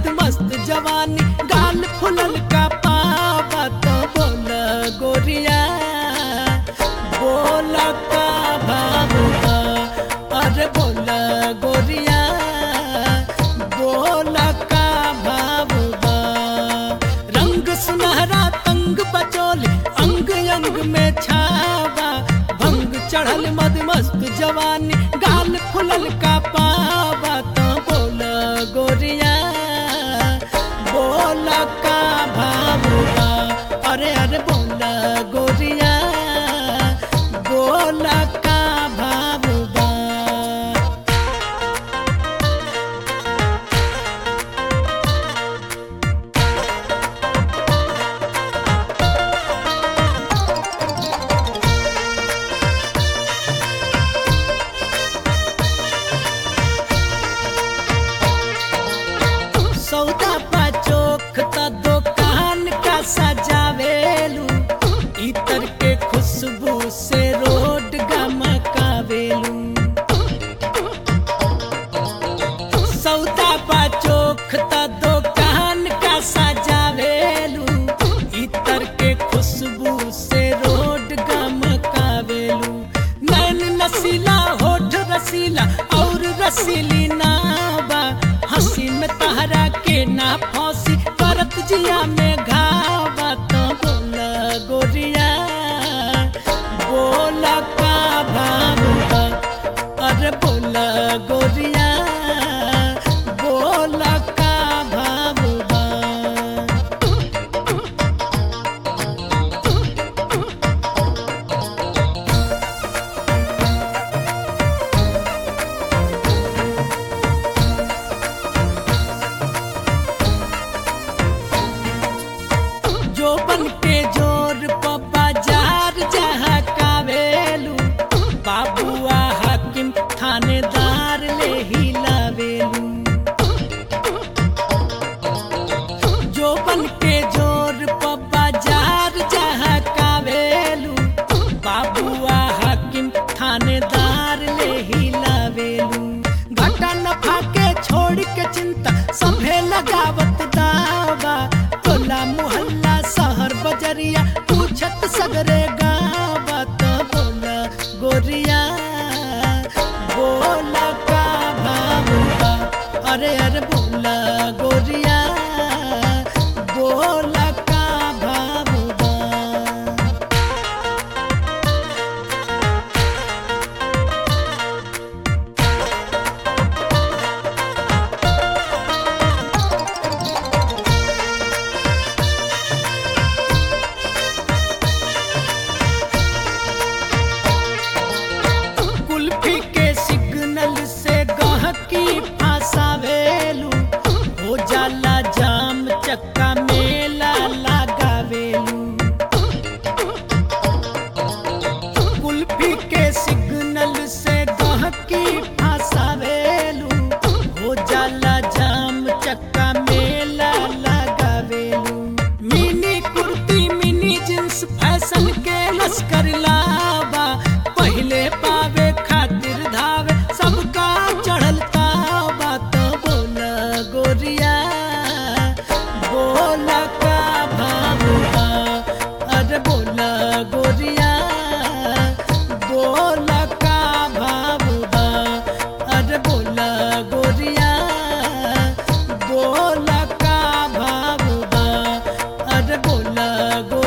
मद मस्त जवानी गाल फुलल का पावा तो बोल गोरिया बोल का भावुआ अरे बोल गोरिया बोल का भावुआ रंग सुनहरा तंग बचोले अंग अंग में छावा भंग चढ़ल मद मस्त जवानी गाल फुलल का पावा तो बोल गोरिया बोल का भावुआ अरे अरे बोल गोरिया बोल का भावुआ सौदा पा चोख ता दुकान का सजावेलू इतर के खुशबू से रोड गमकावेलू सौदा पा चोख ता दुकान का सजावेलू इतर के खुशबू से रोड गमकावेलू नैन नसीला होठ रसीला और रसीली नावा हंसी में तहरा के ना फौसी करत जिया में घावा तो बोल गोरिया बोल का भावुआ अरे बोल गोरिया बोल का भावुआ जो बन के जोर प बाजार जहाँ कावेलू बाबुआ हाकिम थानेदार ले ही लावेलू जो बन के जोर प बाजार जहाँ कावेलू बाबुआ हाकिम थानेदार ले ही लावेलू घाटा नफा के छोड़ के चिंता सभे लगावत दावा टोला मोहल्ला शहर बजरिया पूछत सगरे गावा तो बोल गोरिया बोल का भावुआ अरे अरे बोल गोरिया बोल का भावुआ कुल्फी के सिग्नल से गहकी फंसावेलू हो जाला जाम चक्का मेला लगावेलू कुल्फी के सिग्नल से गहकी फंसावेलू हो जाला जाम चक्का मेला लगावेलू mini kurti mini jeans fashion के लश्कर लावा पहले पावे खातिर धावे सबका चढ़ल तावा तो बोल गोरिया बोल का भावुआ अरे बोल गोरिया बोल का भावुआ अरे बोल गोरिया बोल का भावुआ अरे बोल